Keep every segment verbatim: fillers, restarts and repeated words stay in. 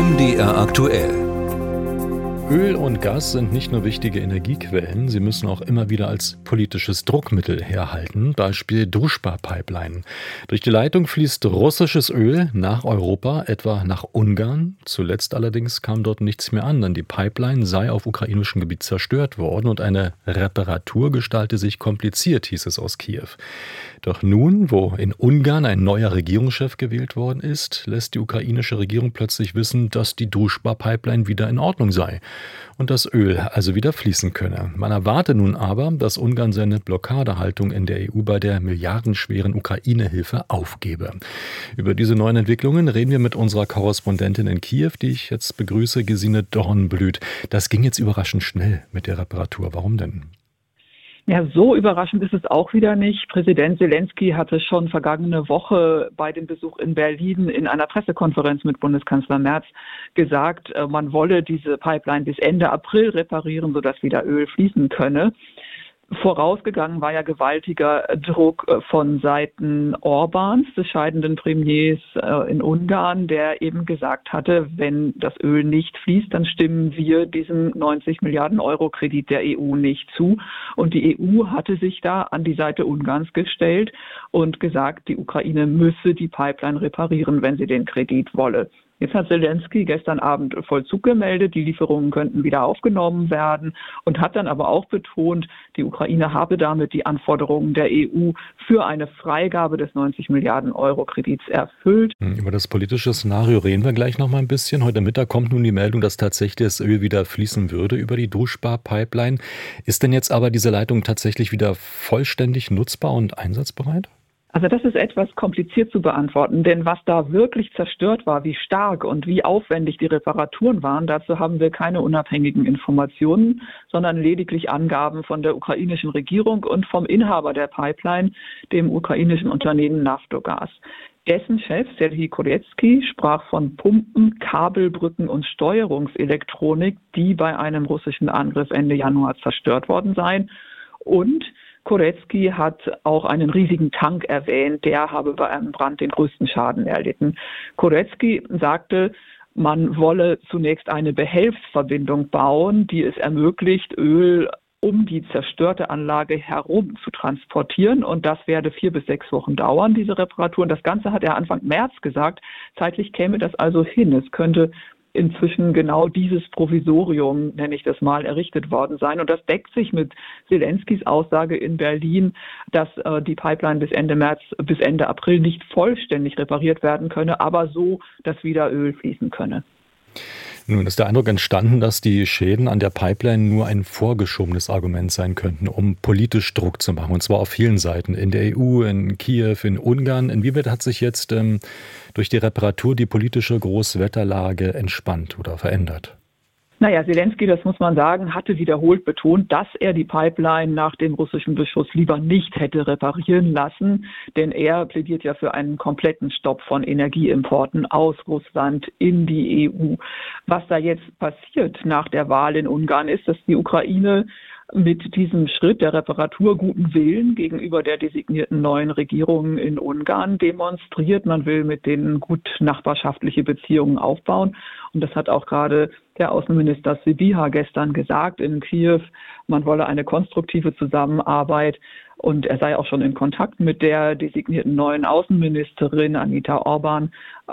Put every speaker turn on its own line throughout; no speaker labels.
M D R aktuell.
Öl und Gas sind nicht nur wichtige Energiequellen, sie müssen auch immer wieder als politisches Druckmittel herhalten. Beispiel Družba-Pipeline. Durch die Leitung fließt russisches Öl nach Europa, etwa nach Ungarn. Zuletzt allerdings kam dort nichts mehr an, denn die Pipeline sei auf ukrainischem Gebiet zerstört worden und eine Reparatur gestalte sich kompliziert, hieß es aus Kiew. Doch nun, wo in Ungarn ein neuer Regierungschef gewählt worden ist, lässt die ukrainische Regierung plötzlich wissen, dass die Družba-Pipeline wieder in Ordnung sei und das Öl also wieder fließen könne. Man erwarte nun aber, dass Ungarn seine Blockadehaltung in der E U bei der milliardenschweren Ukraine-Hilfe aufgebe. Über diese neuen Entwicklungen reden wir mit unserer Korrespondentin in Kiew, die ich jetzt begrüße, Gesine Dornblüt. Das ging jetzt überraschend schnell mit der Reparatur. Warum denn?
Ja, so überraschend ist es auch wieder nicht. Präsident Selenskyj hatte schon vergangene Woche bei dem Besuch in Berlin in einer Pressekonferenz mit Bundeskanzler Merz gesagt, man wolle diese Pipeline bis Ende April reparieren, sodass wieder Öl fließen könne. Vorausgegangen war ja gewaltiger Druck von Seiten Orbáns, des scheidenden Premiers in Ungarn, der eben gesagt hatte, wenn das Öl nicht fließt, dann stimmen wir diesem neunzig Milliarden Euro Kredit der E U nicht zu. Und die E U hatte sich da an die Seite Ungarns gestellt und gesagt, die Ukraine müsse die Pipeline reparieren, wenn sie den Kredit wolle. Jetzt hat Selenskyj gestern Abend Vollzug gemeldet, die Lieferungen könnten wieder aufgenommen werden und hat dann aber auch betont, die Ukraine habe damit die Anforderungen der E U für eine Freigabe des neunzig Milliarden Euro Kredits erfüllt.
Über das politische Szenario reden wir gleich noch mal ein bisschen. Heute Mittag kommt nun die Meldung, dass tatsächlich das Öl wieder fließen würde über die Družba-Pipeline. Ist denn jetzt aber diese Leitung tatsächlich wieder vollständig nutzbar und einsatzbereit?
Also das ist etwas kompliziert zu beantworten, denn was da wirklich zerstört war, wie stark und wie aufwendig die Reparaturen waren, dazu haben wir keine unabhängigen Informationen, sondern lediglich Angaben von der ukrainischen Regierung und vom Inhaber der Pipeline, dem ukrainischen Unternehmen Naftogaz. Dessen Chef, Serhij Koretskij, sprach von Pumpen, Kabelbrücken und Steuerungselektronik, die bei einem russischen Angriff Ende Januar zerstört worden seien. Und Koretskij hat auch einen riesigen Tank erwähnt, der habe bei einem Brand den größten Schaden erlitten. Koretskij sagte, man wolle zunächst eine Behelfsverbindung bauen, die es ermöglicht, Öl um die zerstörte Anlage herum zu transportieren. Und das werde vier bis sechs Wochen dauern, diese Reparaturen. Das Ganze hat er Anfang März gesagt. Zeitlich käme das also hin. Es könnte inzwischen genau dieses Provisorium, nenne ich das mal, errichtet worden sein. Und das deckt sich mit Selenskyjs Aussage in Berlin, dass äh, die Pipeline bis Ende März, bis Ende April nicht vollständig repariert werden könne, aber so, dass wieder Öl fließen könne.
Nun ist der Eindruck entstanden, dass die Schäden an der Pipeline nur ein vorgeschobenes Argument sein könnten, um politisch Druck zu machen. Und zwar auf vielen Seiten. In der E U, in Kiew, in Ungarn. Inwieweit hat sich jetzt ähm, durch die Reparatur die politische Großwetterlage entspannt oder verändert?
Naja, Selenskyj, das muss man sagen, hatte wiederholt betont, dass er die Pipeline nach dem russischen Beschuss lieber nicht hätte reparieren lassen, denn er plädiert ja für einen kompletten Stopp von Energieimporten aus Russland in die E U. Was da jetzt passiert nach der Wahl in Ungarn ist, dass die Ukraine mit diesem Schritt der Reparatur guten Willen gegenüber der designierten neuen Regierung in Ungarn demonstriert. Man will mit denen gut nachbarschaftliche Beziehungen aufbauen. Und das hat auch gerade der Außenminister Sybiha gestern gesagt in Kiew. Man wolle eine konstruktive Zusammenarbeit. Und er sei auch schon in Kontakt mit der designierten neuen Außenministerin Anita Orbán.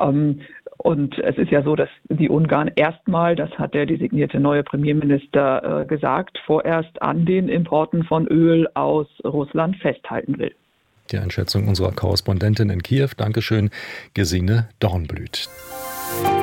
Und es ist ja so, dass die Ungarn erstmal, das hat der designierte neue Premierminister gesagt, vorerst an den Importen von Öl aus Russland festhalten will.
Die Einschätzung unserer Korrespondentin in Kiew. Dankeschön, Gesine Dornblüt.